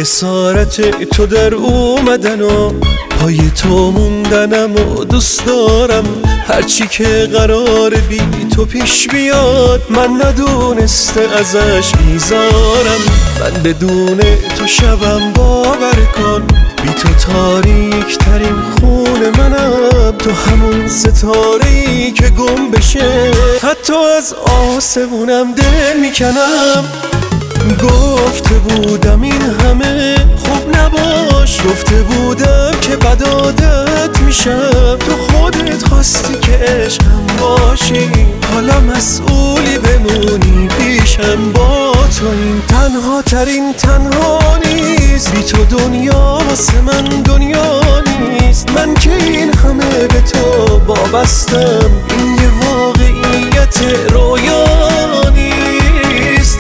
اسارت تو در اومدن و پای تو موندنم و دوست دارم. هرچی که قرار بی تو پیش بیاد من ندونسته ازش بیزارم. من بدون تو شبم باور کن، بی تو تاریک ترین خون منم. تو همون ستاره‌ای که گم بشه حتی از آسمونم دل میکنم. گفته بودم این همه خوب نباش، گفته بودم که بد عادت میشم. تو خودت خواستی که عشقم باشی، حالا مسئولی بمونی پیشم. با تو این تنها ترین تنها نیست، بی تو دنیا واسه من دنیا نیست. من که این همه به تو وابستم، این یه واقعیت رویا نیست.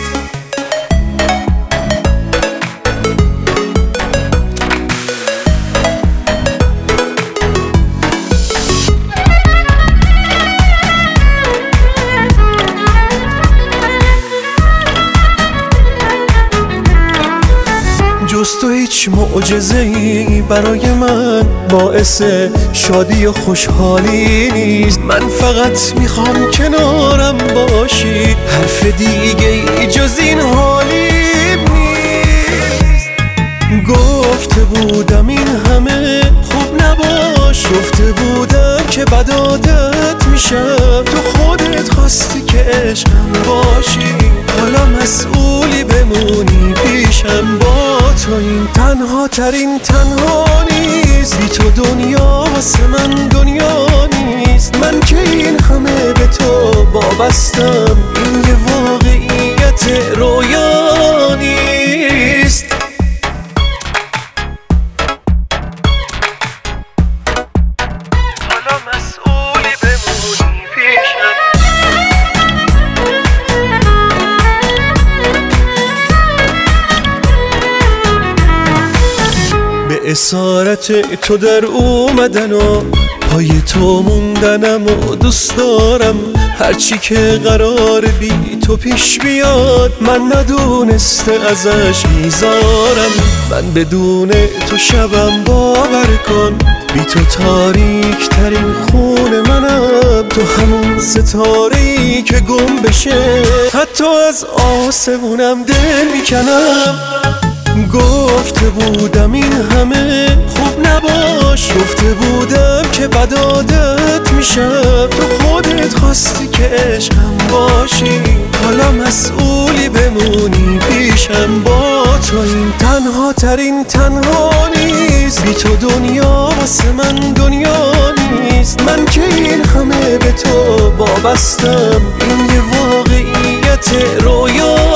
جز تو هیچ معجزه‌ای برای من باعث شادی و خوشحالی نیست. من فقط میخوام کنارم باشی، حرف دیگه ای جز این حالیم نیست. گفته بودم این همه خوب نباش، گفته بودم که بد عادت میشم. تو خودت خواستی که عشقم باشی، حالا مسئولی بمونی پیشم. با تو این تنها ترین تنها نیست، بی تو دنیا واسه من دنیا نیست. من که این همه به تو وابستم، این یه واقعیت رویا نیست. حالا مسئولی بمونی پیشم. به اسارت تو در اومدن و پای تو موندنم و دوست دارم. هرچی که قرار بی تو پیش بیاد من ندونسته ازش بیزارم. من بدون تو شبم باور کن، بی تو تاریک ترین خون منم. تو همون ستاره‌ای که گم بشه حتی از آسمونم دل میکنم. گفته بودم این همه خوب نباش، گفته بودم که بد عادت میشم. تو خودت خواستی که عشقم باشی، حالا مسئولی بمونی پیشم. با تو این تنها ترین تنها نیست، بی تو دنیا واسه من دنیا نیست. من که این همه به تو وابستم، این یه واقعیت رویا